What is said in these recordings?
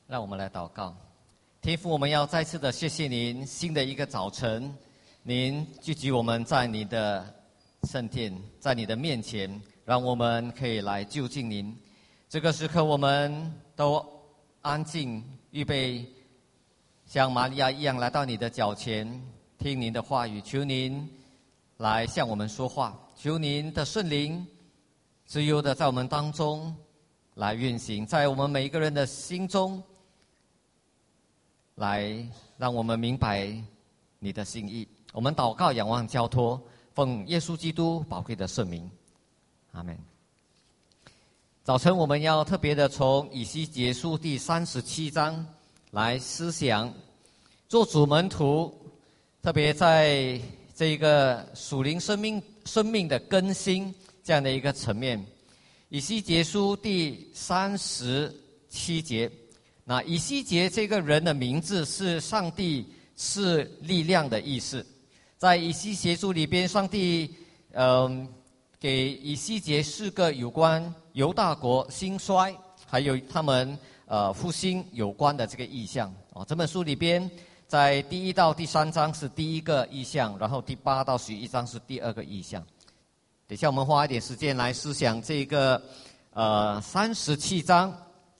让我们来祷告。天父，我们要再次的谢谢您，新的一个早晨，您聚集我们在你的圣殿，在你的面前，让我们可以来就近您。这个时刻，我们都安静，预备像玛利亚一样来到你的脚前，听您的话语。求您来向我们说话，求您的圣灵自由的在我们当中来运行，在我们每一个人的心中，来让我们明白你的心意。我们祷告、仰望、交托，奉耶稣基督宝贵的圣名，阿们。早晨我们要特别的从以西结书第37章来思想做主门徒，特别在这个属灵生命的更新这样的一个层面。以西结书第37节，那以西结这个人的名字是上帝是力量的意思。在以西结书里边，上帝给以西结4个有关犹大国兴衰还有他们复兴有关的这个意象。这本书里边，在第1到第3章是第一个意象，然后第8到11章是第2个意象。等一下我们花一点时间来思想这个37章。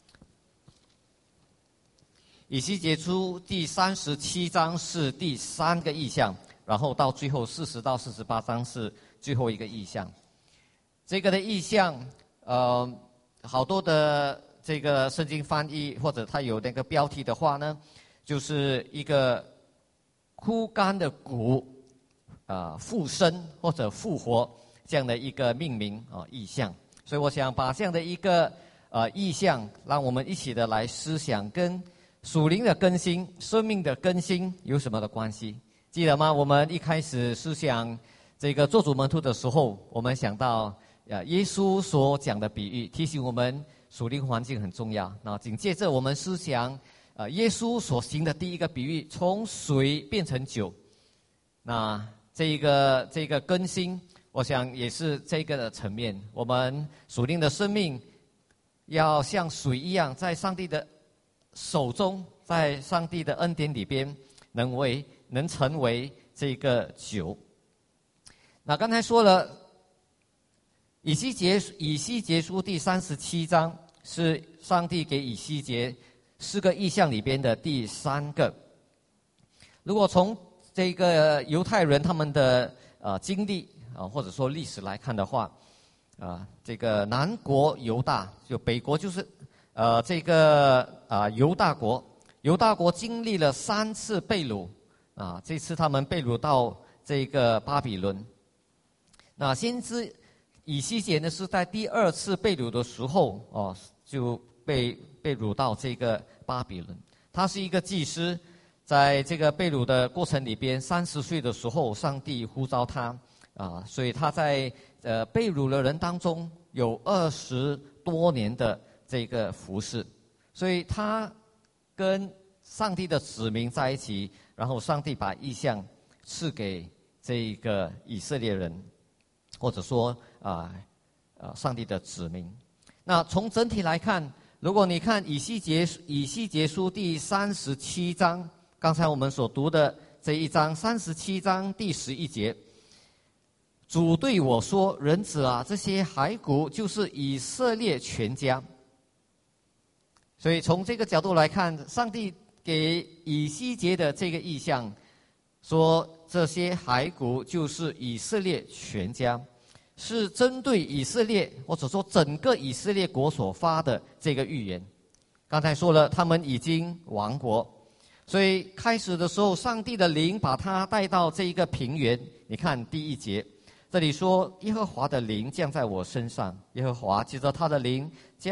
以西结书第37章是第3个意象，然后到最后40到48章是最后一个意象。这个的意象好多的这个圣经翻译或者它有那个标题的话呢，就是一个枯干的骨复生或者复活这样的一个命名意象。所以我想把这样的一个意象，让我们一起的来思想，跟属灵的更新、生命的更新有什么的关系？记得吗？我们一开始思想这个做主门徒的时候，我们想到耶稣所讲的比喻，提醒我们属灵环境很重要。那紧接着我们思想耶稣所行的第一个比喻，从水变成酒。那这个更新，我想也是这个的层面。我们属灵的生命要像水一样，在上帝的手中，在上帝的恩典里边，能成为这个酒。那刚才说了，以西结书第37章是上帝给以西结4个意象里边的第3个。如果从这个犹太人他们的经历或者说历史来看的话，这个南国犹大，就北国就是这个犹大国。犹大国经历了3次被掳这次他们被掳到这个巴比伦。那先知以西结呢，是在第2次被掳的时候就被掳到这个巴比伦。他是一个祭司，在这个被掳的过程里边，30岁的时候，上帝呼召他所以他在被掳的人当中有20多年的这个服事，所以他跟上帝的子民在一起，然后上帝把异象赐给这个以色列人，或者说上帝的子民。那从整体来看，如果你看以西结书第37章，刚才我们所读的这一章37章第11节，主对我说：“人子啊，这些骸骨就是以色列全家。”所以从这个角度来看，上帝给以西结的这个意象说，这些骸骨就是以色列全家，是针对以色列或者说整个以色列国所发的这个预言。刚才说了，他们已经亡国，所以开始的时候，上帝的灵把他带到这一个平原。你看第1节，这里说：“耶和华的灵降在我身上，耶和华借着他的灵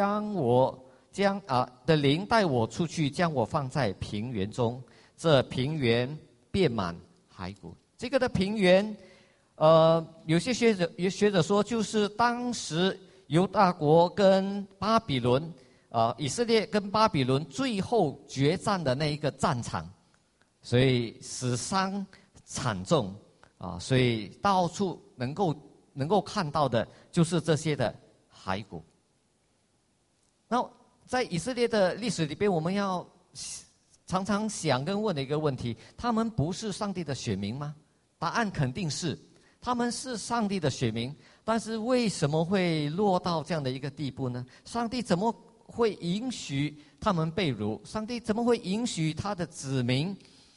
的灵带我出去，将我放在平原中，这平原遍满骸骨。”这个的平原，有些学者说，就是当时犹大国跟巴比伦，以色列跟巴比伦最后决战的那一个战场，所以死伤惨重所以到处能够看到的就是这些的骸骨。那在以色列的历史里边，我们要常常想跟问的一个问题：他们不是上帝的选民吗？答案肯定是，他们是上帝的选民。但是为什么会落到这样的一个地步呢？上帝怎么会允许他们被掳？上帝怎么会允许他的子民，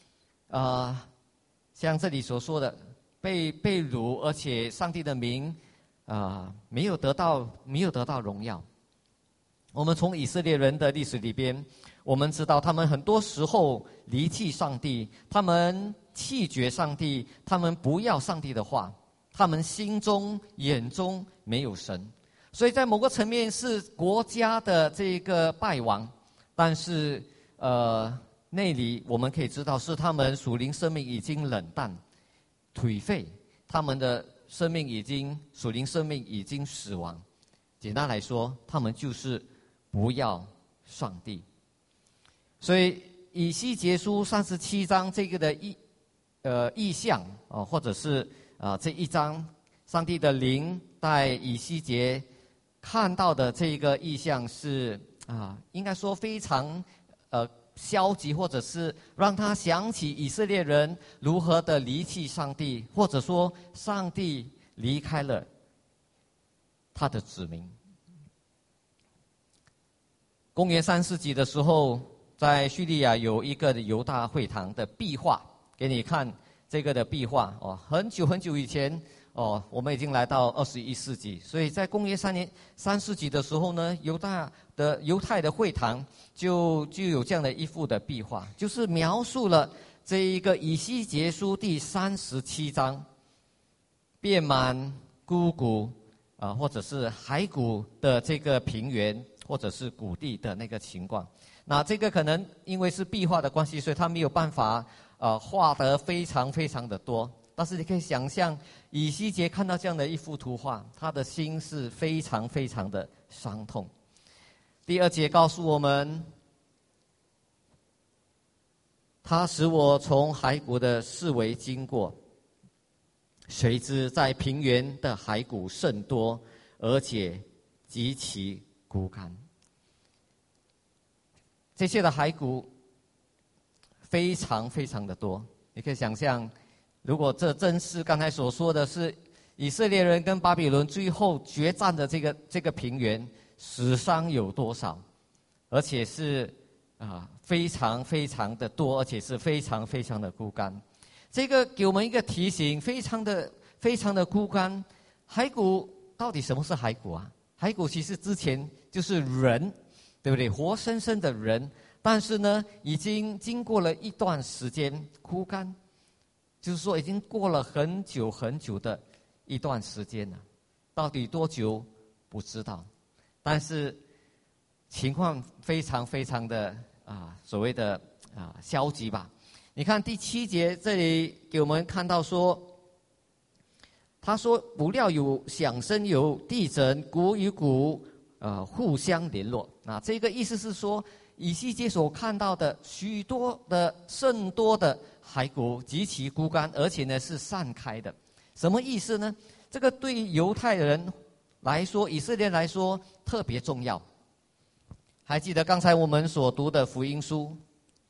像这里所说的被掳，而且上帝的名没有得到荣耀？我们从以色列人的历史里边，我们知道他们很多时候离弃上帝，他们弃绝上帝，他们不要上帝的话，他们心中眼中没有神，所以在某个层面是国家的这个败亡，但是内里我们可以知道是他们属灵生命已经冷淡、颓废，他们的属灵生命已经死亡。简单来说，他们就是不要上帝。所以以西结书37章这个的意象或者是这一章上帝的灵带以西结看到的这一个意象是应该说非常消极，或者是让他想起以色列人如何的离弃上帝，或者说上帝离开了他的子民。公元3世纪的时候，在叙利亚有一个犹大会堂的壁画，给你看这个的壁画很久很久以前我们已经来到21世纪，所以在公元3世纪的时候呢，犹太的会堂就有这样的一幅的壁画，就是描述了这一个以西结书第37章遍满枯骨或者是骸骨的这个平原或者是谷地的那个情况。那这个可能因为是壁画的关系，所以他没有办法画得非常非常的多。但是你可以想象，以西结看到这样的一幅图画，他的心是非常非常的伤痛。第2节告诉我们，他使我从骸骨的四围经过，谁知在平原的骸骨甚多，而且极其枯干。这些的骸骨非常非常的多，你可以想象，如果这正是刚才所说的是以色列人跟巴比伦最后决战的这个平原，死伤有多少？而且是非常非常的多，而且是非常非常的枯干。这个给我们一个提醒，非常的枯干。骸骨到底什么是骸骨啊？骸骨其实之前就是人，对不对？活生生的人，但是呢，已经经过了一段时间枯干，就是说已经过了很久很久的一段时间了。到底多久不知道，但是情况非常非常的所谓的消极吧。你看第7节这里给我们看到说，他说不料有响声，有地震，骨与骨互相联络。那这个意思是说，以西结所看到的甚多的骸骨极其枯干，而且呢是散开的。什么意思呢？这个对犹太人来说，以色列来说特别重要。还记得刚才我们所读的福音书，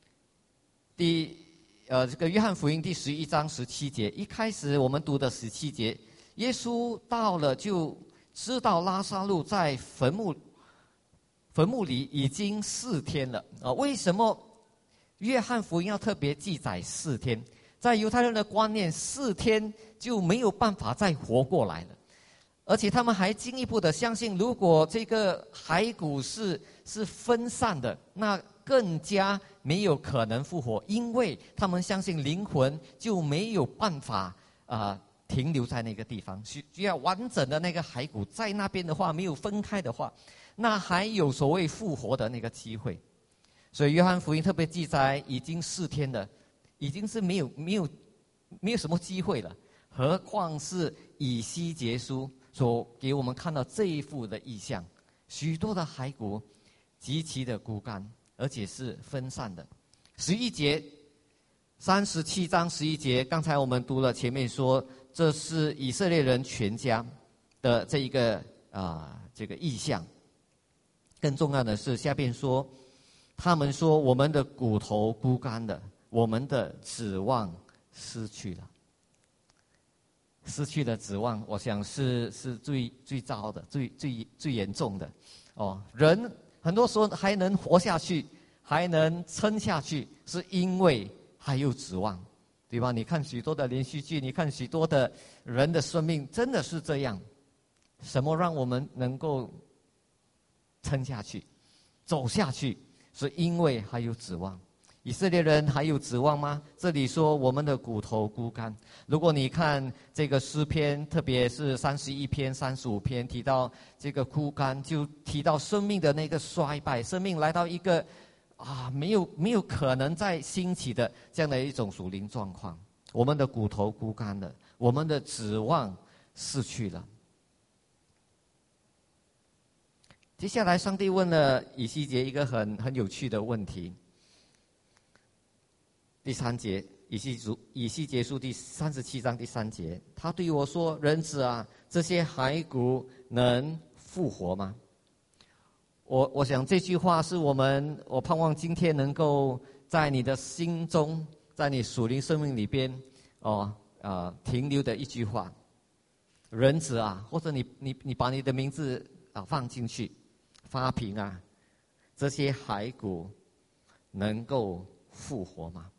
这个约翰福音第11章17节，一开始我们读的17节，耶稣到了就知道拉撒路在坟墓里已经4天了为什么约翰福音要特别记载4天？在犹太人的观念，4天就没有办法再活过来了。而且他们还进一步的相信，如果这个骸骨是分散的，那更加没有可能复活，因为他们相信灵魂就没有办法停留在那个地方，需要完整的那个骸骨在那边的话，没有分开的话，那还有所谓复活的那个机会。所以约翰福音特别记载，已经4天了，已经是没有什么机会了，何况是以西结书所给我们看到这一幅的意象，许多的骸骨极其的枯干，而且是分散的。11节，37章11节，刚才我们读了前面说，这是以色列人全家的这一个这个意象。 更重要的是，下边说，他们说我们的骨头枯干了，我们的指望失去了。失去了指望，我想是最糟的、最严重的。人很多时候还能活下去，还能撑下去，是因为还有指望，对吧？你看许多的连续剧，你看许多的人的生命，真的是这样。什么让我们能够撑下去、走下去，是因为还有指望。以色列人还有指望吗？这里说我们的骨头枯干。如果你看这个诗篇，特别是31篇、35篇，提到这个枯干，就提到生命的那个衰败，生命来到一个没有可能再兴起的这样的一种属灵状况。我们的骨头枯干了，我们的指望失去了。接下来，上帝问了以西结一个很有趣的问题。第3节，以西结书第37章第3节，他对我说：“人子啊，这些骸骨能复活吗？”我想这句话是我盼望今天能够在你的心中，在你属灵生命里边停留的一句话。人子啊，或者你把你的名字放进去，发评啊，这些骸骨能够复活吗？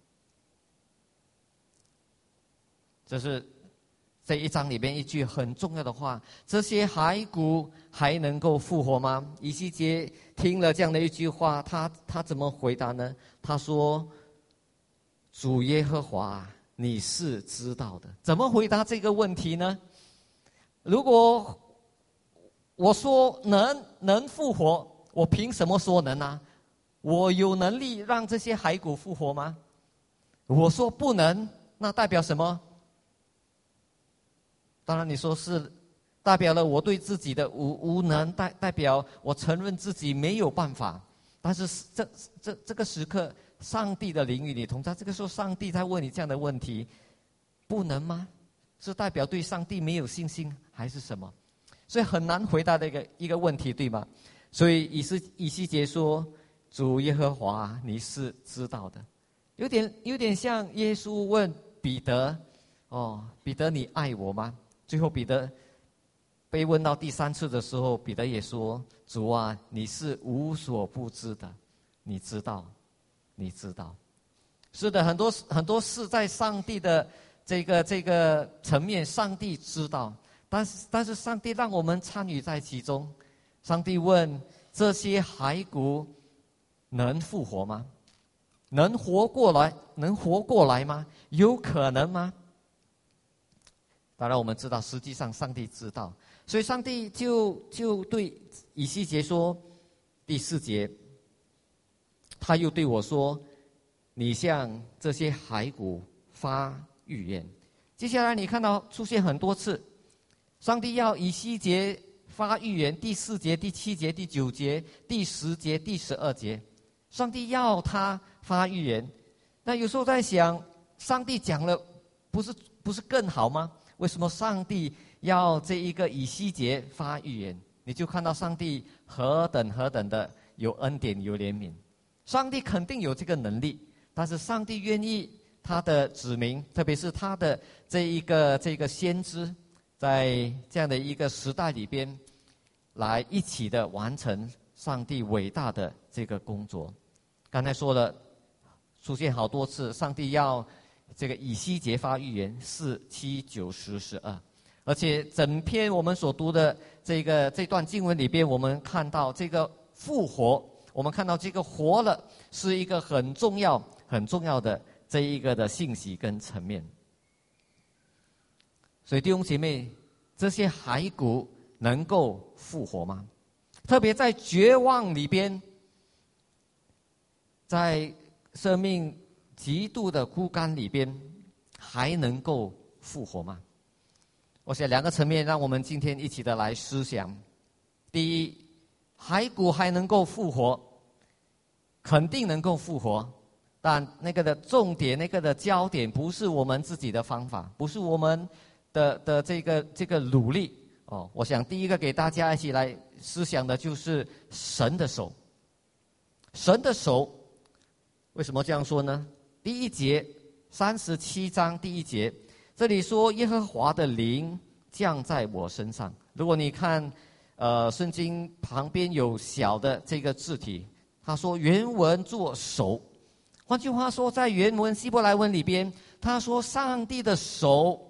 这是这一章里边一句很重要的话：这些骸骨还能够复活吗？以西结听了这样的一句话，他怎么回答呢？他说：“主耶和华，你是知道的。”怎么回答这个问题呢？如果我说能复活，我凭什么说能啊？我有能力让这些骸骨复活吗？我说不能，那代表什么？当然，你说是代表了我对自己的无能，代表我承认自己没有办法。但是这个时刻，上帝的灵与你同在。这个时候，上帝在问你这样的问题：不能吗？是代表对上帝没有信心，还是什么？所以很难回答的一个问题，对吗？所以以西结说：“主耶和华，你是知道的。”有点像耶稣问彼得：“彼得，你爱我吗？”最后彼得被问到第3次的时候，彼得也说：“主啊，你是无所不知的，你知道，你知道。”是的，很多事在上帝的这个层面，上帝知道，但是上帝让我们参与在其中。上帝问：这些骸骨能复活吗？能活过来吗？有可能吗？当然我们知道，实际上上帝知道，所以上帝就对以西结说，第4节，他又对我说：“你向这些骸骨发预言。”接下来你看到出现很多次，上帝要以西结发预言，第4节、第7节、第9节、第10节、第12节，上帝要他发预言。那有时候在想，上帝讲了，不是更好吗？为什么上帝要这一个以西结发预言？你就看到上帝何等的有恩典有怜悯。上帝肯定有这个能力，但是上帝愿意他的子民，特别是他的这个先知，在这样的一个时代里边，来一起的完成上帝伟大的这个工作。刚才说了，出现好多次，上帝要这个以西结发预言4、7、9、10、12，而且整篇我们所读的这段经文里边，我们看到这个复活，我们看到这个活了，是一个很重要的这一个的信息跟层面。所以弟兄姐妹，这些骸骨能够复活吗？特别在绝望里边，在生命极度的枯干里边，还能够复活吗？我想2个层面让我们今天一起的来思想。第一，骸骨还能够复活，肯定能够复活，但那个的重点，那个的焦点，不是我们自己的方法，不是我们的这个努力。我想第一个给大家一起来思想的就是神的手。神的手，为什么这样说呢？第一节，37章第一节，这里说耶和华的灵降在我身上。如果你看圣经旁边有小的这个字体，他说原文作手。换句话说，在原文希伯来文里边，他说上帝的手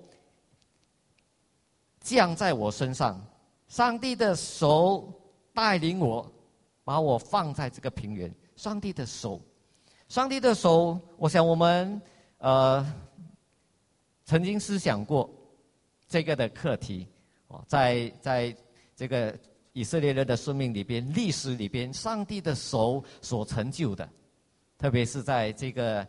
降在我身上，上帝的手带领我，把我放在这个平原。上帝的手，上帝的手，我想我们曾经思想过这个的课题，在这个以色列人的生命里边、历史里边，上帝的手所成就的，特别是在这个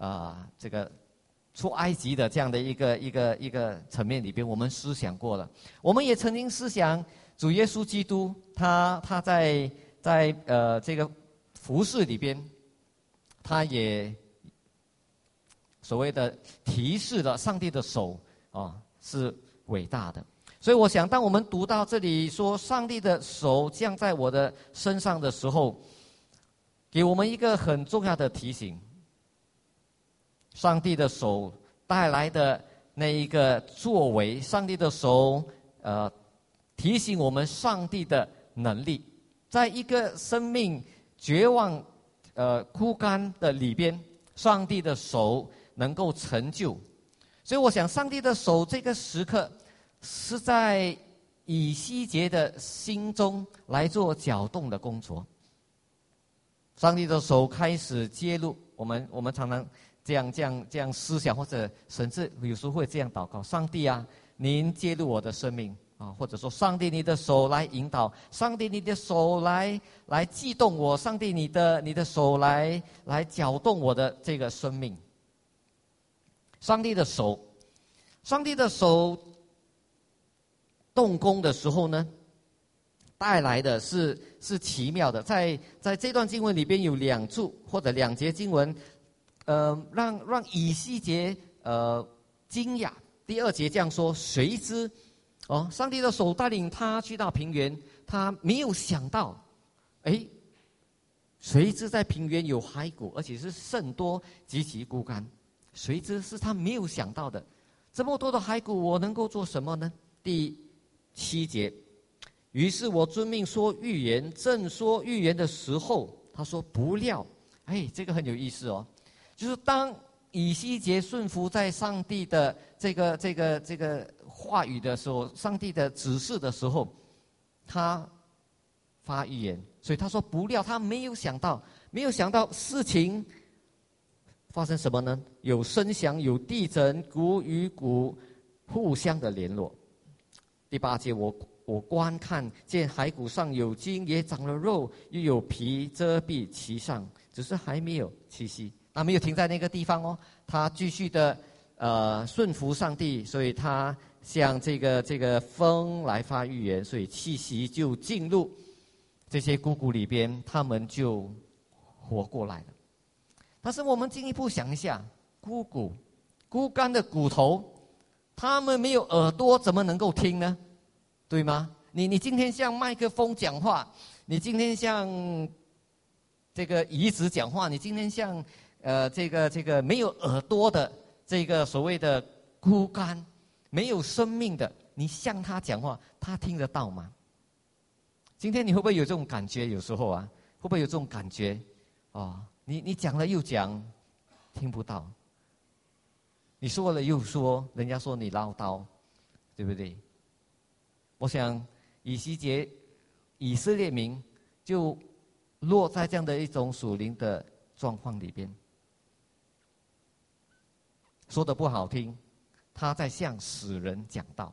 出埃及的这样的一个层面里边，我们思想过了。我们也曾经思想主耶稣基督，他在这个服事里边，他也所谓的提示了上帝的手是伟大的。所以我想，当我们读到这里说上帝的手降在我的身上的时候，给我们一个很重要的提醒：上帝的手带来的那一个作为，上帝的手提醒我们上帝的能力，在一个生命绝望枯干的里边，上帝的手能够成就。所以我想，上帝的手这个时刻是在以西结的心中来做搅动的工作。上帝的手开始揭露我们常常这样思想，或者甚至有时候会这样祷告：上帝啊，您揭露我的生命啊，或者说上帝你的手来引导，上帝你的手来激动我，上帝你的手来搅动我的这个生命。上帝的手动工的时候呢，带来的是奇妙的。在这段经文里边有2处或者2节经文，让以西结惊讶。第2节这样说：谁知上帝的手带领他去到平原，他没有想到，谁知在平原有骸骨，而且是甚多，极其枯干。谁知是他没有想到的。这么多的骸骨，我能够做什么呢？第7节，于是我遵命说预言，正说预言的时候，他说不料，这个很有意思哦，就是当以西结顺服在上帝的这个话语的时候，上帝的指示的时候，他发预言。所以他说不料，他没有想到事情发生什么呢？有声响，有地震，骨与骨互相的联络。第8节，我观看见骸骨上有筋，也长了肉，又有皮遮蔽其上，只是还没有气息。他没有停在那个地方哦，他继续的顺服上帝，所以他向这个风来发预言，所以气息就进入这些骨里边，他们就活过来了。但是我们进一步想一下，枯干的骨头，他们没有耳朵怎么能够听呢？对吗？你今天向麦克风讲话，你今天向这个椅子讲话，你今天向这个没有耳朵的这个所谓的枯干、没有生命的，你向他讲话，他听得到吗？今天你会不会有这种感觉？有时候啊，会不会有这种感觉？你讲了又讲，听不到；你说了又说，人家说你唠叨，对不对？我想以西结以色列民就落在这样的一种属灵的状况里边。说的不好听，他在向死人讲道，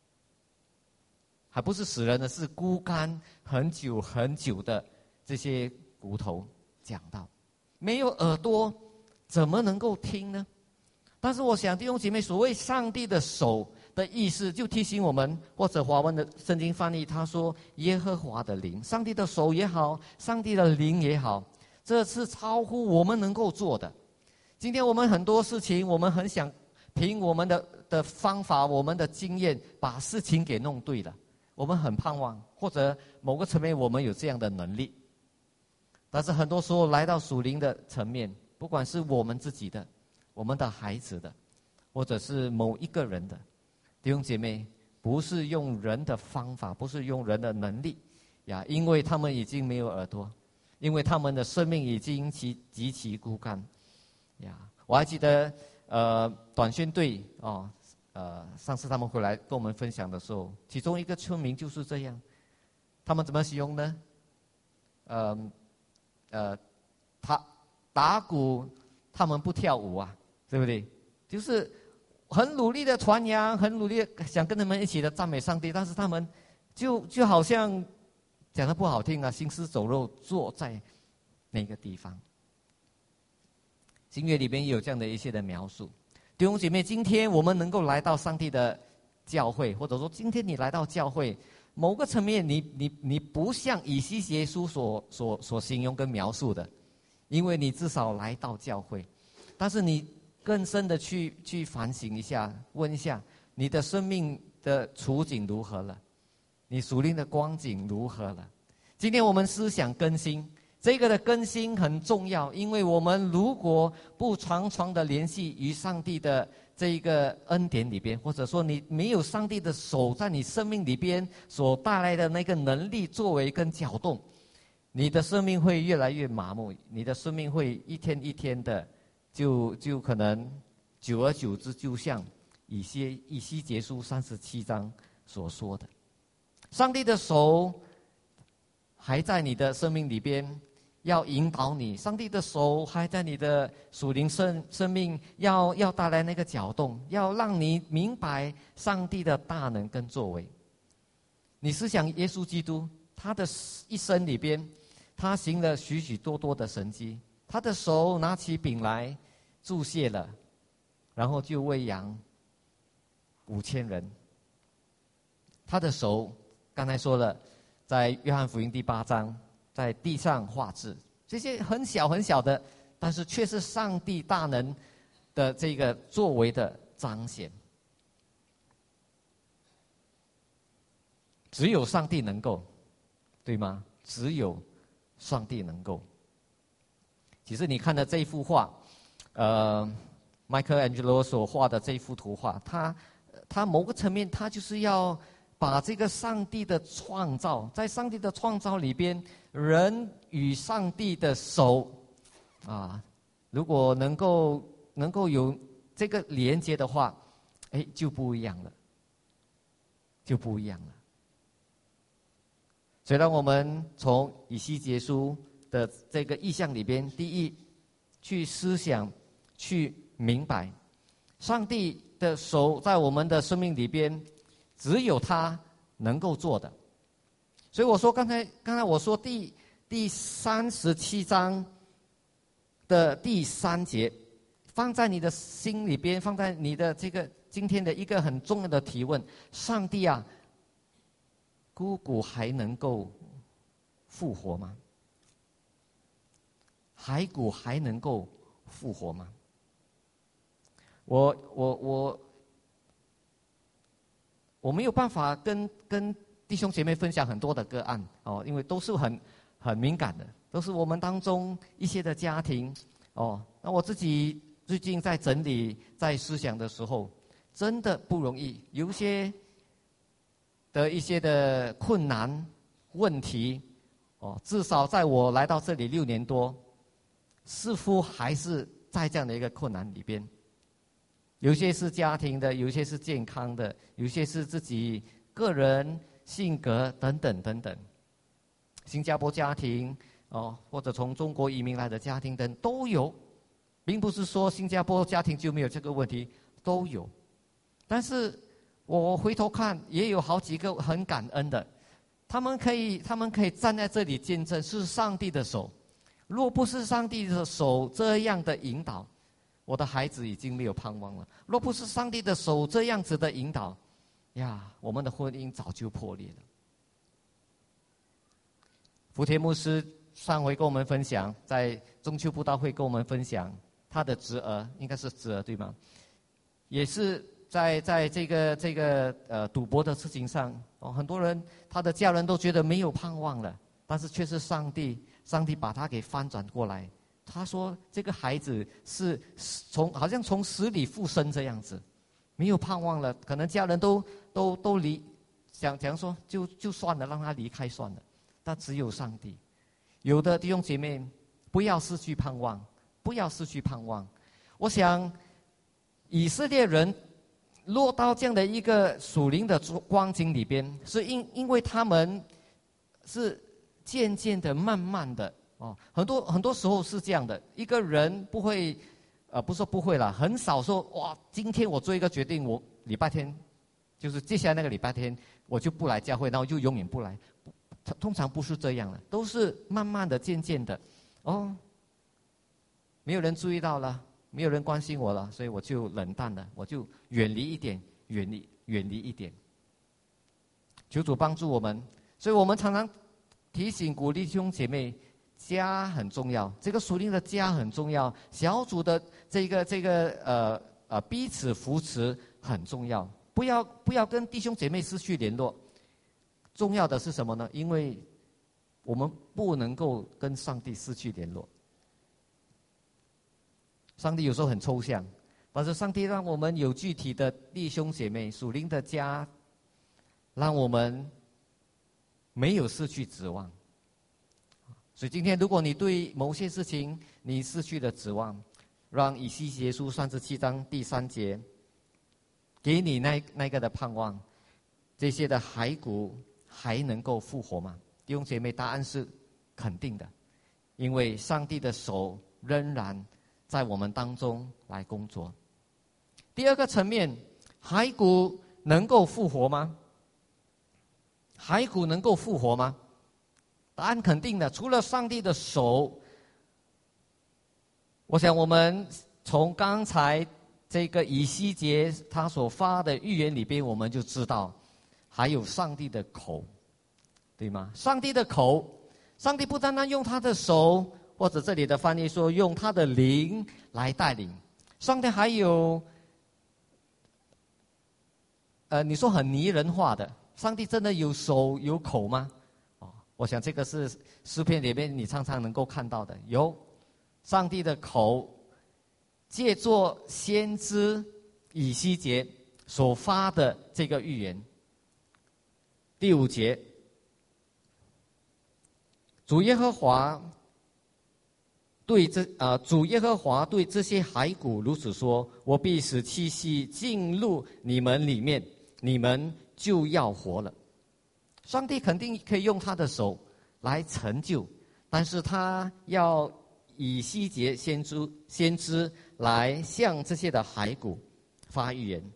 还不是死人的，是枯干很久很久的这些骨头讲道。没有耳朵怎么能够听呢？但是我想弟兄姐妹，所谓上帝的手的意思，就提醒我们，或者华文的圣经翻译他说耶和华的灵，上帝的手也好，上帝的灵也好，这是超乎我们能够做的。今天我们很多事情，我们很想凭我们的方法，我们的经验把事情给弄对了。 我们很盼望，或者某个层面我们有这样的能力。但是很多时候来到属灵的层面，不管是我们自己的、我们的孩子的，或者是某一个人的弟兄姐妹，不是用人的方法，不是用人的能力呀，因为他们已经没有耳朵，因为他们的生命已经极其枯干呀。我还记得短宣队上次他们回来跟我们分享的时候，其中一个村民就是这样。他们怎么形容呢？他打鼓，他们不跳舞啊，对不对？就是很努力的传扬，很努力地想跟他们一起的赞美上帝，但是他们就好像讲得不好听啊，行尸走肉，坐在那个地方。新约里边也有这样的一些的描述。弟兄姐妹，今天我们能够来到上帝的教会，或者说今天你来到教会，某个层面你不像以西结书所形容跟描述的，因为你至少来到教会，但是你更深的去反省一下，问一下你的生命的处境如何了，你属灵的光景如何了。今天我们思想更新，这个的更新很重要，因为我们如果不常常的联系于上帝的这一个恩典里边，或者说你没有上帝的手在你生命里边所带来的那个能力作为跟搅动，你的生命会越来越麻木，你的生命会一天一天的就可能久而久之，就像以西结书37章所说的，上帝的手还在你的生命里边，要引导你，上帝的手还在你的属灵生命要带来那个搅动，要让你明白上帝的大能跟作为。你思想耶稣基督，他的一生里边，他行了许许多多的神迹，他的手拿起饼来注谢了，然后就喂养5000人。他的手刚才说了，在约翰福音第8章，在地上画字，这些很小很小的，但是却是上帝大能的这个作为的彰显。只有上帝能够，对吗？只有上帝能够。其实你看的这一幅画Michelangelo 所画的这一幅图画，他某个层面，他就是要把这个上帝的创造，在上帝的创造里边，人与上帝的手如果能够有这个连接的话，就不一样了，就不一样了。所以让我们从以西结书的这个意象里边，第一，去思想，去明白，上帝的手在我们的生命里边，只有他能够做的。所以我说刚才我说第37章的第3节，放在你的心里边，放在你的这个今天的一个很重要的提问：上帝啊，枯骨还能够复活吗？骸骨还能够复活吗？我没有办法跟弟兄姐妹分享很多的个案因为都是很敏感的，都是我们当中一些的家庭那我自己最近在整理在思想的时候，真的不容易，有一些的困难问题至少在我来到这里6年多，似乎还是在这样的一个困难里边。有些是家庭的，有些是健康的，有些是自己个人性格等等等等。新加坡家庭或者从中国移民来的家庭等都有，并不是说新加坡家庭就没有这个问题，都有。但是我回头看，也有好几个很感恩的，他们可以站在这里见证，是上帝的手。若不是上帝的手这样的引导，我的孩子已经没有盼望了。若不是上帝的手这样子的引导我们的婚姻早就破裂了。福田牧师上回跟我们分享，在中秋布道会跟我们分享他的侄儿，应该是侄儿对吗？也是在这个赌博的事情上，很多人他的家人都觉得没有盼望了，但是却是上帝把他给翻转过来。他说这个孩子是好像从死里复生这样子，没有盼望了，可能家人都想说就算了，让他离开算了，但只有上帝。有的弟兄姐妹，不要失去盼望，不要失去盼望。我想以色列人落到这样的一个属灵的光景里边，是因为他们是渐渐的、慢慢的很多时候是这样的。一个人不会，不说不会啦，很少说哇，今天我做一个决定，我礼拜天就是接下来那个礼拜天我就不来教会，然后就永远不来。通常不是这样的，都是慢慢的、渐渐的，没有人注意到了，没有人关心我了，所以我就冷淡了，我就远离一点，远离一点。求主帮助我们，所以我们常常提醒、鼓励弟兄姐妹，家很重要，这个属灵的家很重要，小组的这个彼此扶持很重要，不要跟弟兄姐妹失去联络。重要的是什么呢？因为我们不能够跟上帝失去联络。上帝有时候很抽象，但是上帝让我们有具体的弟兄姐妹、属灵的家，让我们没有失去指望。所以今天，如果你对某些事情你失去了指望，让以西结书37章第3节给你那个的盼望，这些的骸骨还能够复活吗？弟兄姐妹，答案是肯定的，因为上帝的手仍然在我们当中来工作。第二个层面，骸骨能够复活吗？骸骨能够复活吗？答案肯定的，除了上帝的手，我想我们从刚才这个以西结他所发的预言里边，我们就知道还有上帝的口，对吗？上帝的口，上帝不单单用他的手，或者这里的翻译说用他的灵来带领，上帝还有你说很拟人化的，上帝真的有手有口吗？我想这个是诗篇里面你常常能够看到的，有上帝的口借作先知以西结所发的这个预言。第5节，主耶和华对这些骸骨如此说：我必使气息进入你们里面，你们就要活了。上帝肯定可以用他的手来成就，但是他要以西结先知来向这些的骸骨发预言。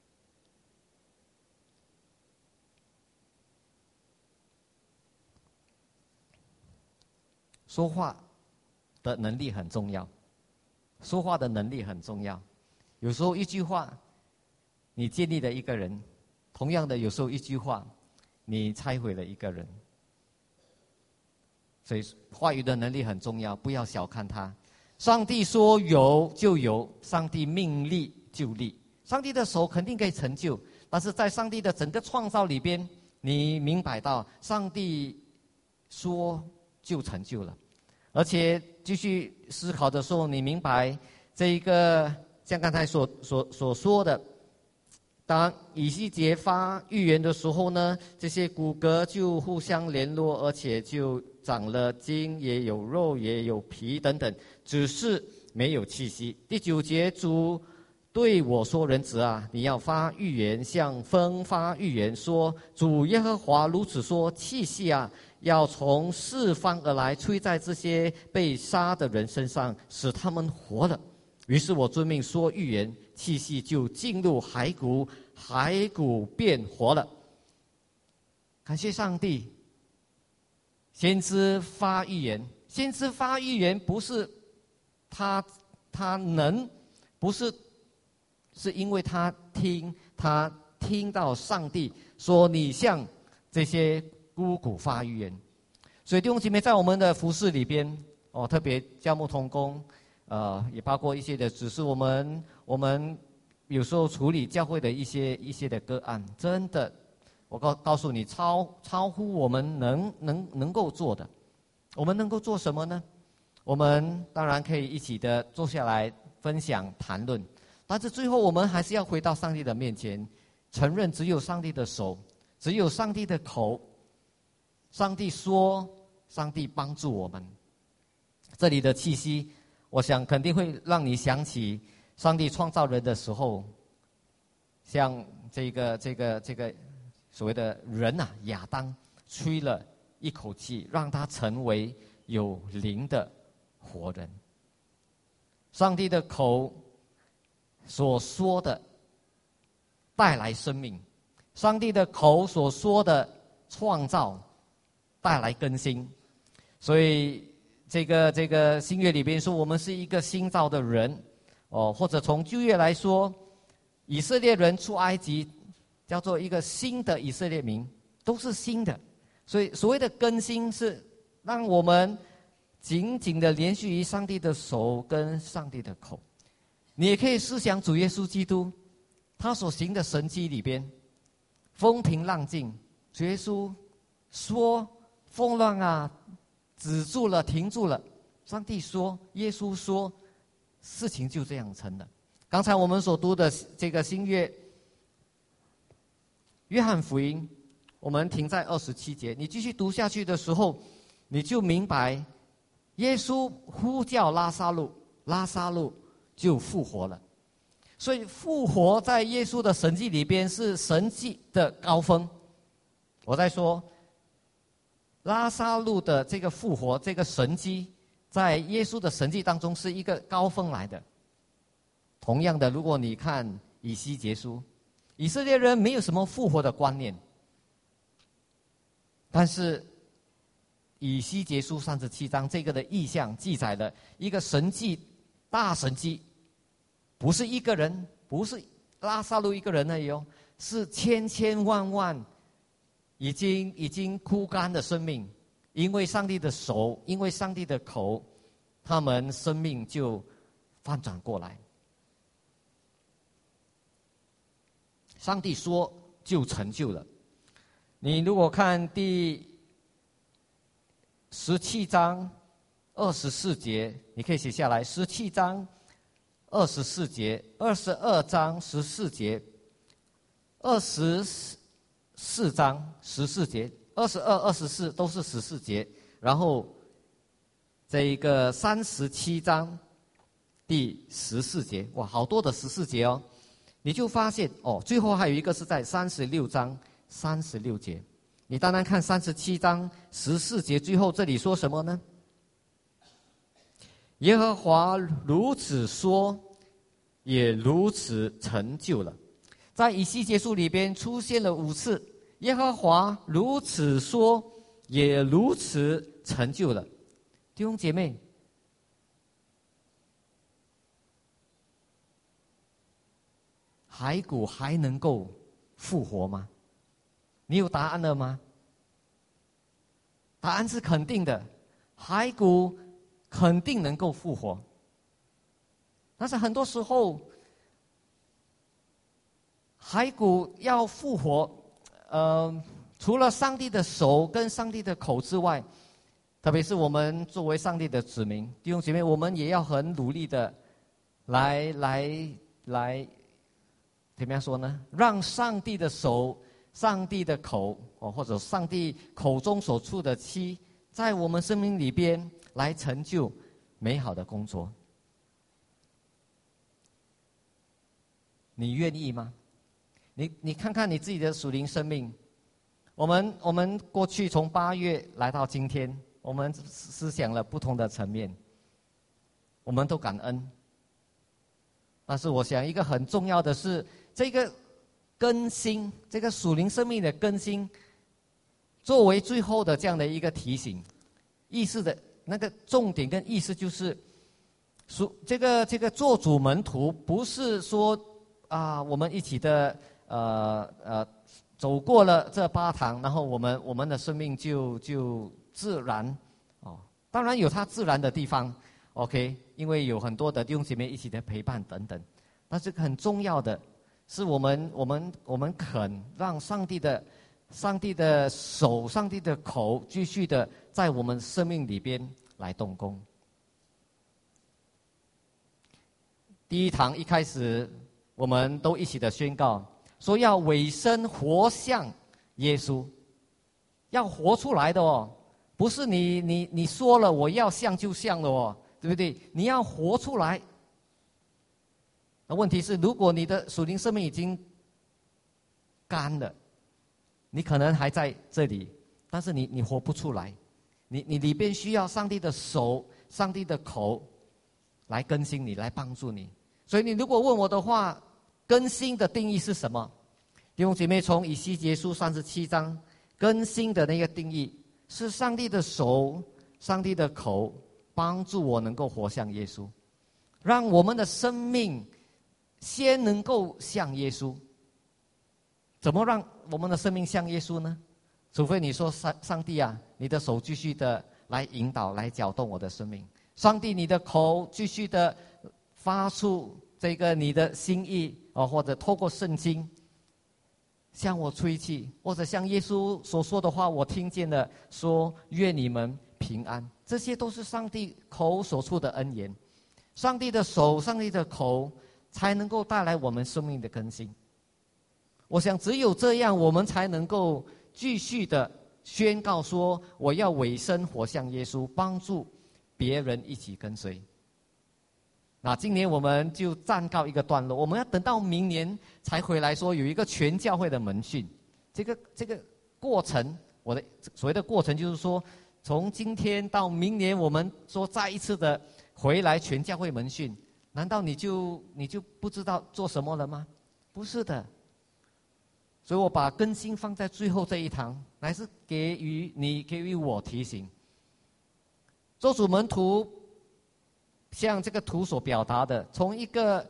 说话的能力很重要，说话的能力很重要。有时候一句话你建立了一个人，同样的有时候一句话你拆毁了一个人。所以话语的能力很重要，不要小看它。上帝说有就有，上帝命立就立，上帝的手肯定可以成就，但是在上帝的整个创造里边，你明白到上帝说就成就了。而且继续思考的时候，你明白这一个像刚才所说的，当以西结发预言的时候呢，这些骨骼就互相联络，而且就长了筋，也有肉，也有皮等等，只是没有气息。第9节，主对我说：人子啊，你要发预言，向风发预言，说主耶和华如此说：气息啊，要从四方而来，吹在这些被杀的人身上，使他们活了。于是我遵命说预言，气息就进入骸骨，骸骨变活了。感谢上帝，先知发预言，先知发预言不是他能，不是是因为他听到上帝说你向这些枯骨发预言。所以弟兄姐妹，在我们的服事里边特别教牧同工也包括一些的指示我们有时候处理教会的一些的个案，真的，我告诉你，超乎我们能够做的。我们能够做什么呢？我们当然可以一起的坐下来分享谈论，但是最后我们还是要回到上帝的面前，承认只有上帝的手，只有上帝的口，上帝说，上帝帮助我们。这里的气息，我想肯定会让你想起上帝创造人的时候，像这个所谓的人啊，亚当吹了一口气，让他成为有灵的活人。上帝的口所说的带来生命，上帝的口所说的创造带来更新。所以这个新约里边说，我们是一个新造的人或者从旧约来说，以色列人出埃及叫做一个新的以色列民，都是新的。所以所谓的更新是让我们紧紧的连续于上帝的手跟上帝的口。你也可以思想主耶稣基督他所行的神迹里边，风平浪静，主耶稣说风浪啊止住了，停住了，上帝说，耶稣说，事情就这样成了。刚才我们所读的这个新约约翰福音，我们停在27节，你继续读下去的时候，你就明白耶稣呼叫拉撒路，拉撒路就复活了。所以复活在耶稣的神迹里边是神迹的高峰。我在说拉撒路的这个复活，这个神迹在耶稣的神迹当中是一个高峰来的。同样的，如果你看以西结书，以色列人没有什么复活的观念，但是以西结书37章这个的意象记载了一个神迹，大神迹，不是一个人，不是拉撒路一个人而已哦，是千千万万已经枯干的生命，因为上帝的手，因为上帝的口，他们生命就翻转过来。上帝说就成就了。你如果看第17章24节，你可以写下来，17章24节，22章14节，24章14节，22、24都是14节，然后这一个37章第14节，哇，好多的14节哦。你就发现最后还有一个是在36章36节。你单单看37章14节，最后这里说什么呢？耶和华如此说，也如此成就了。在以西结书里边出现了5次，耶和华如此说，也如此成就了。弟兄姐妹，骸骨还能够复活吗？你有答案了吗？答案是肯定的，骸骨肯定能够复活。但是很多时候，骸骨要复活，除了上帝的手跟上帝的口之外，特别是我们作为上帝的子民，弟兄姐妹，我们也要很努力的来，怎么样说呢？让上帝的手、上帝的口，或者上帝口中所出的气，在我们生命里边来成就美好的工作。你愿意吗？你看看你自己的属灵生命。我们过去从8月来到今天，我们思想了不同的层面，我们都感恩。但是我想一个很重要的是，这个更新，这个属灵生命的更新，作为最后的这样的一个提醒，意思的那个重点跟意思就是，这个做主门徒不是说我们一起的走过了这8堂，然后我们的生命就自然当然有它自然的地方 ，OK， 因为有很多的弟兄姐妹一起的陪伴等等，但是很重要的是我们肯让上帝的手、上帝的口继续的在我们生命里边来动工。第一堂一开始，我们都一起的宣告说要委身活像耶稣，要活出来的哦，不是你说了我要像就像了哦，对不对？你要活出来。那问题是，如果你的属灵生命已经干了，你可能还在这里，但是你活不出来，你里边需要上帝的手、上帝的口来更新你，来帮助你。所以你如果问我的话，更新的定义是什么？弟兄姐妹，从以西结书37章，更新的那个定义是上帝的手、上帝的口帮助我能够活像耶稣，让我们的生命先能够像耶稣。怎么让我们的生命像耶稣呢？除非你说上帝啊，你的手继续的来引导、来搅动我的生命；上帝，你的口继续的发出这个你的心意哦，或者透过圣经向我吹气，或者像耶稣所说的话，我听见了，说愿你们平安。这些都是上帝口所出的恩言，上帝的手、上帝的口才能够带来我们生命的更新。我想只有这样，我们才能够继续的宣告说，我要委身活像耶稣，帮助别人一起跟随。那今年我们就暂告一个段落，我们要等到明年才回来说有一个全教会的门训。这个过程，我的所谓的过程就是说，从今天到明年，我们说再一次的回来全教会门训，难道你就不知道做什么了吗？不是的。所以我把更新放在最后这一堂，乃是给予我提醒。做主门徒，像这个图所表达的，从一个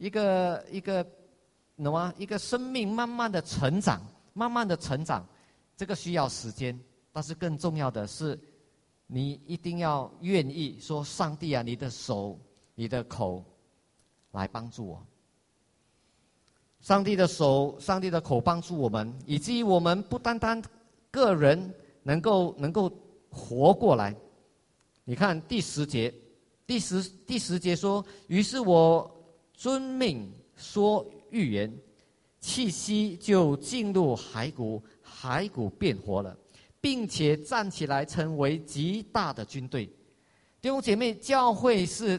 生命慢慢的成长，这个需要时间，但是更重要的是，你一定要愿意说，上帝啊，你的手、你的口来帮助我。上帝的手、上帝的口帮助我们，以至于我们不单单个人能够活过来。你看第10节，第十节说：“于是我遵命说预言，气息就进入骸骨，骸骨变活了，并且站起来，成为极大的军队。”弟兄姐妹，教会是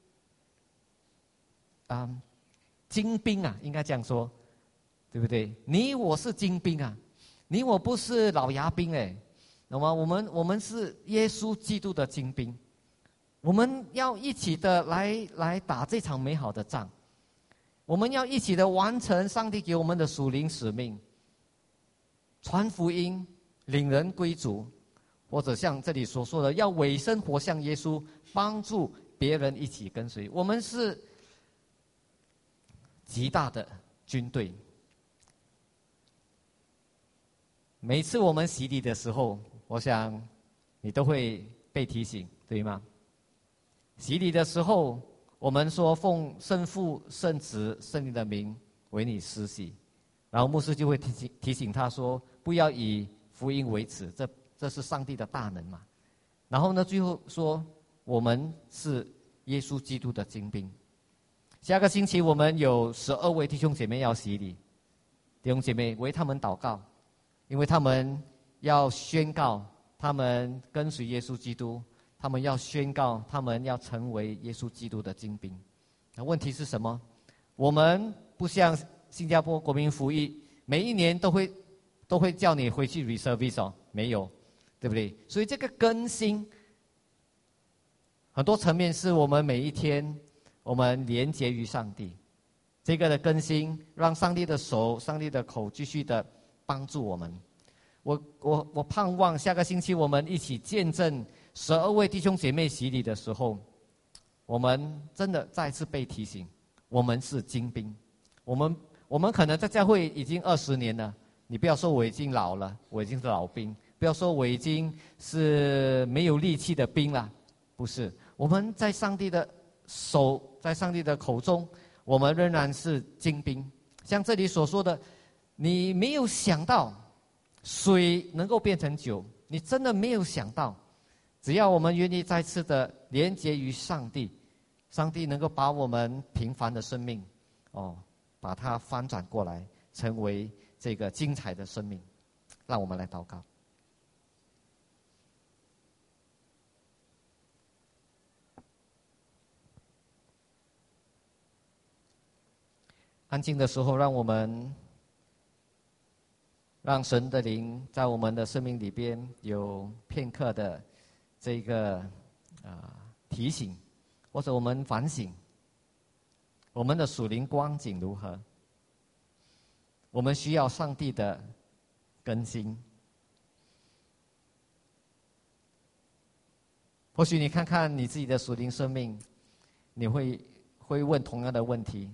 精兵啊，应该这样说，对不对？你我是精兵啊，你我不是老牙兵哎，懂吗？我们是耶稣基督的精兵，我们要一起的来打这场美好的仗，我们要一起的完成上帝给我们的属灵使命，传福音，领人归主，或者像这里所说的，要委身活像耶稣，帮助别人一起跟随。我们是极大的军队。每次我们洗礼的时候，我想你都会被提醒，对吗？洗礼的时候，我们说奉圣父、圣子、圣灵的名为你施洗，然后牧师就会提醒他说，不要以福音为耻，这是上帝的大能嘛。然后呢，最后说我们是耶稣基督的精兵。下个星期我们有12位弟兄姐妹要洗礼，弟兄姐妹为他们祷告，因为他们要宣告他们跟随耶稣基督，他们要宣告他们要成为耶稣基督的精兵。那问题是什么？我们不像新加坡国民服役，每一年都会叫你回去 reservice 哦，没有，对不对？所以这个更新，很多层面是我们每一天我们连结于上帝，这个的更新，让上帝的手、上帝的口继续的帮助我们。我盼望下个星期我们一起见证12位弟兄姐妹洗礼的时候，我们真的再次被提醒，我们是精兵。我们可能在教会已经20年了，你不要说我已经老了，我已经是老兵，不要说我已经是没有力气的兵了，不是，我们在上帝的手，在上帝的口中，我们仍然是精兵， 像这里所说的，你没有想到水能够变成酒，你真的没有想到，只要我们愿意再次的连接于上帝，上帝能够把我们平凡的生命，把它翻转过来，成为这个精彩的生命。让我们来祷告。安静的时候，让神的灵在我们的生命里边有片刻的这个提醒，或者我们反省我们的属灵光景如何。我们需要上帝的更新。或许你看看你自己的属灵生命，你会问同样的问题：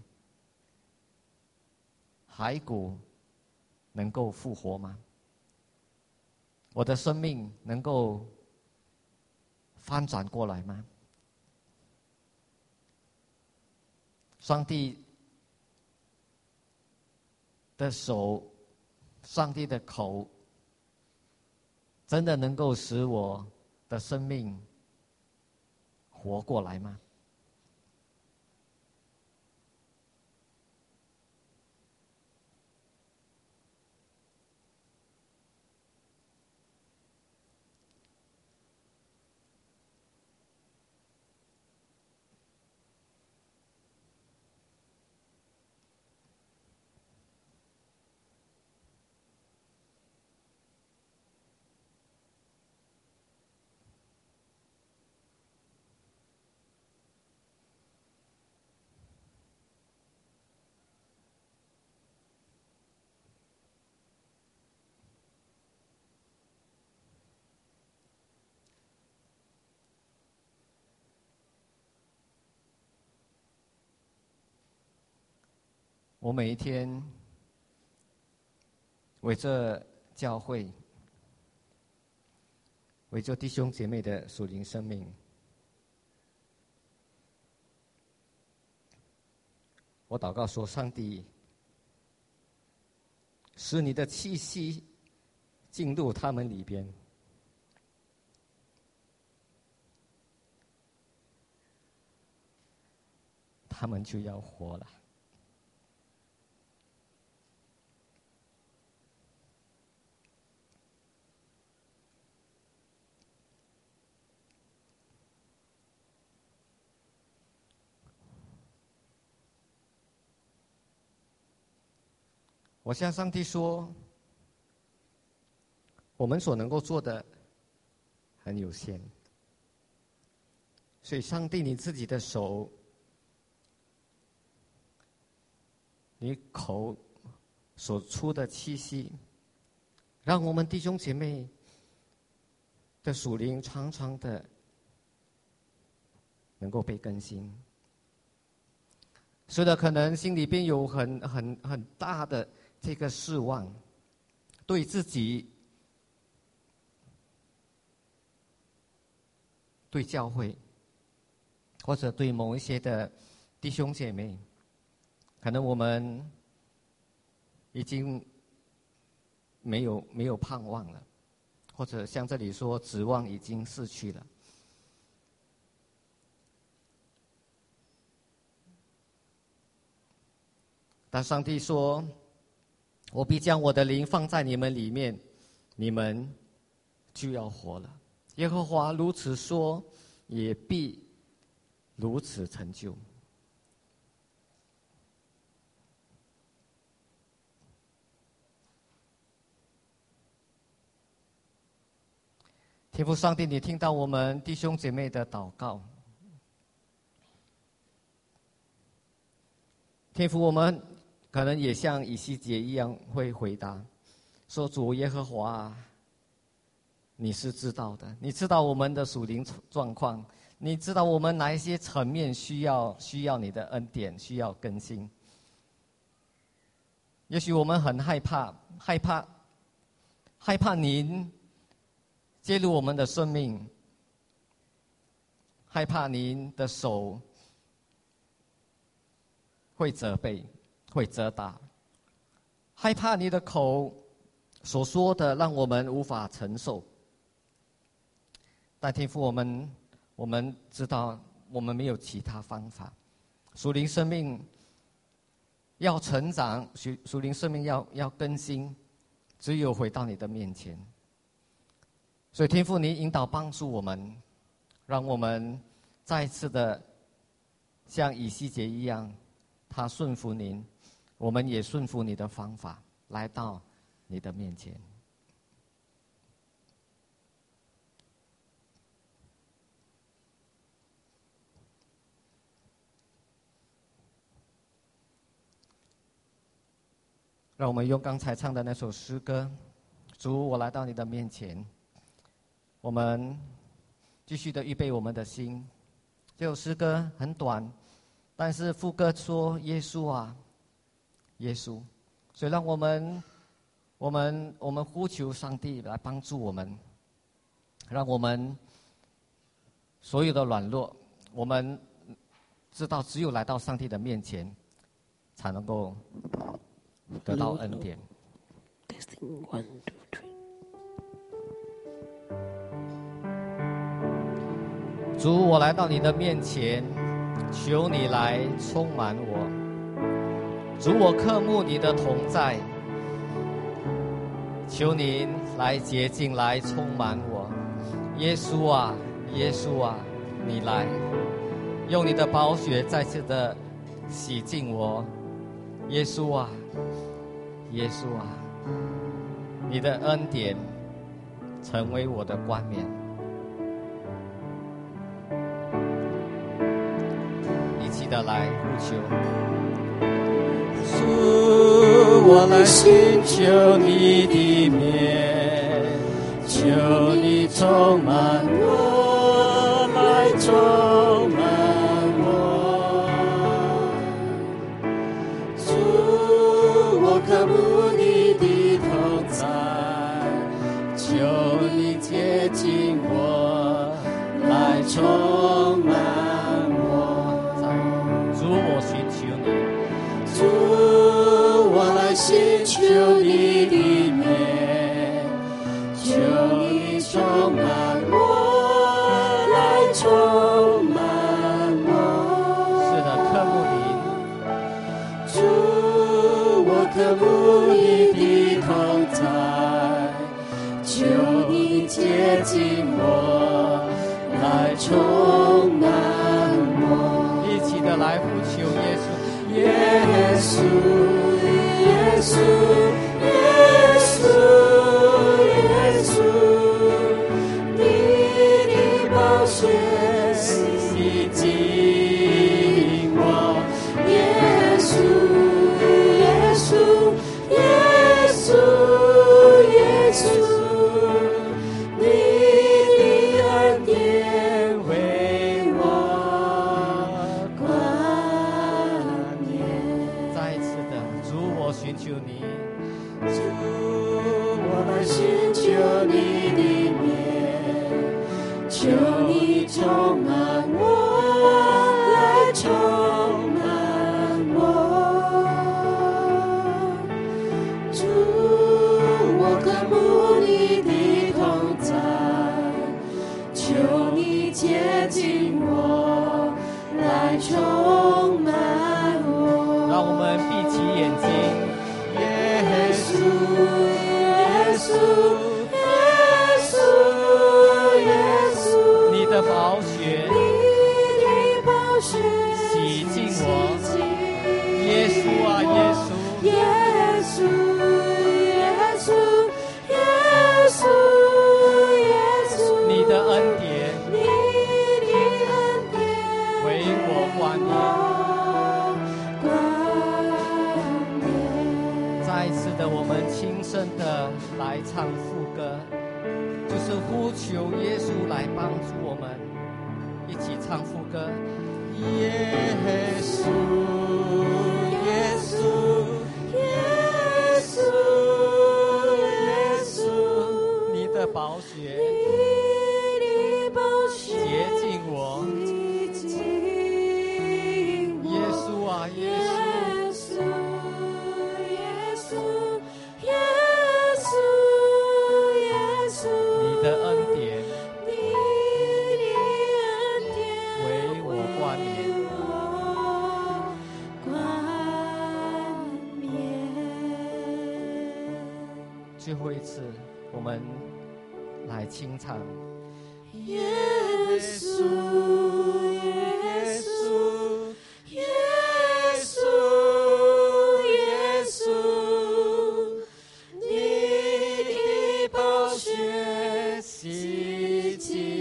骸骨能够复活吗？我的生命能够翻转过来吗？上帝的手，上帝的口，真的能够使我的生命活过来吗？我每一天为这教会，为这弟兄姐妹的属灵生命，我祷告说：上帝，使你的气息进入他们里边，他们就要活了。我向上帝说，我们所能够做的很有限，所以上帝你自己的手，你口所出的气息，让我们弟兄姐妹的属灵常常的能够被更新。是的，可能心里边有很大的这个失望，对自己、对教会，或者对某一些的弟兄姐妹，可能我们已经没有盼望了，或者像这里说，指望已经逝去了。但上帝说：我必将我的灵放在你们里面，你们就要活了。耶和华如此说，也必如此成就。天父上帝，你听到我们弟兄姐妹的祷告。天父，我们可能也像以西结一样会回答说：主耶和华，你是知道的，你知道我们的属灵状况，你知道我们哪一些层面需要你的恩典，需要更新。也许我们很害怕您介入我们的生命，害怕您的手会责备，会责打， 害怕你的口所说的让我们无法承受。但天父，我们知道我们没有其他方法，属灵生命要成长，属灵生命要更新，只有回到你的面前。所以天父，你引导帮助我们，让我们再一次的像以西结一样，他顺服您，我们也顺服你的方法，来到你的面前。让我们用刚才唱的那首诗歌，主，我来到你的面前。我们继续的预备我们的心。这首诗歌很短，但是副歌说：“耶稣啊，耶稣。”所以让我们呼求上帝来帮助我们，让我们所有的软弱，我们知道只有来到上帝的面前，才能够得到恩典。 Testing 1, 2, 3。 主，我来到你的面前，求你来充满我。主，我渴慕你的同在，求您来洁净，来充满我。耶稣啊，耶稣啊，你来，用你的宝血再次的洗净我。耶稣啊，耶稣啊，你的恩典成为我的冠冕。一起的来呼求。主，我来寻求你的面，求你充满我，来充满我。主，我渴慕你的同在，求你接近我，来充满我。主，我寻求你。主，我来寻求你的面，求你充满我，来充满我。是的，渴慕你。主，我渴慕你的同在，求你接近我，来充满我。一起的来呼求耶稣。耶稣，耶稣，耶稣，耶稣，你的宝血洗净我。耶稣，耶稣，耶稣，耶稣，你的恩典为我冠冕。再一次的，主，我寻求你。主，我来寻求你的面，求你充满我，来充满我。主，我渴慕你的同在，求你接近我，来充满我。让我们闭起眼睛。耶稣，耶稣，耶稣，耶稣，你的宝血，你的宝血洗净我。耶稣啊，耶稣，耶稣，耶稣，耶稣，耶稣，你的恩典，你的恩典为我冠冕。再一次的，我们轻声的来唱副歌，就是呼求耶稣来帮助我们，一起唱副歌。耶稣，耶稣，耶稣，耶稣，你的宝血，你的宝血洁净我。耶稣啊，耶稣。 最后一次，我们来清唱。 耶稣，耶稣，耶稣，耶稣，你的宝血洗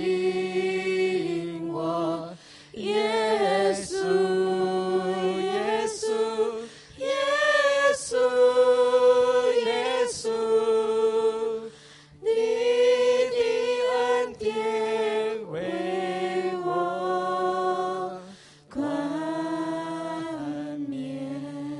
净我，耶稣，耶稣，耶稣，耶稣，你的恩典为我冠冕。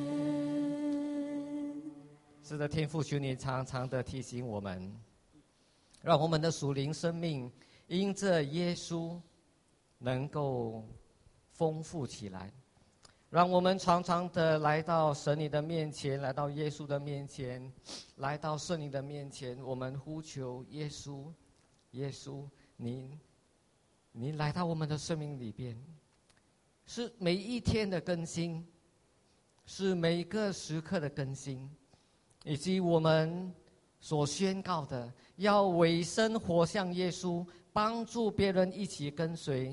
是的，天父，求你常常的提醒我们，让我们的属灵生命因着耶稣能够丰富起来，让我们常常的来到神你的面前，来到耶稣的面前，来到圣灵的面前，我们呼求耶稣，耶稣，您来到我们的生命里边，是每一天的更新，是每个时刻的更新，以及我们所宣告的要委身活像耶稣，帮助别人一起跟随，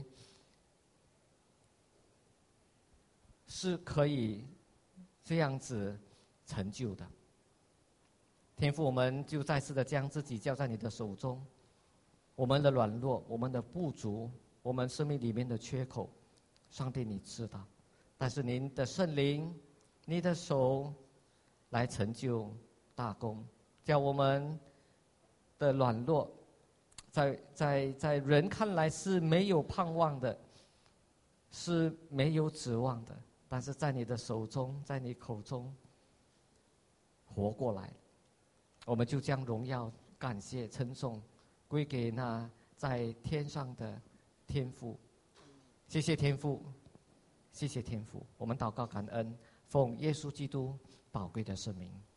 是可以这样子成就的。天父，我们就再次的将自己交在你的手中，我们的软弱，我们的不足，我们生命里面的缺口，上帝你知道，但是您的圣灵，你的手来成就大功，叫我们的软弱，在人看来是没有盼望的，是没有指望的，但是在你的手中，在你口中活过来，我们就将荣耀、感谢、称颂归给那在天上的天父。谢谢天父，谢谢天父，我们祷告感恩，奉耶稣基督宝贵的圣名。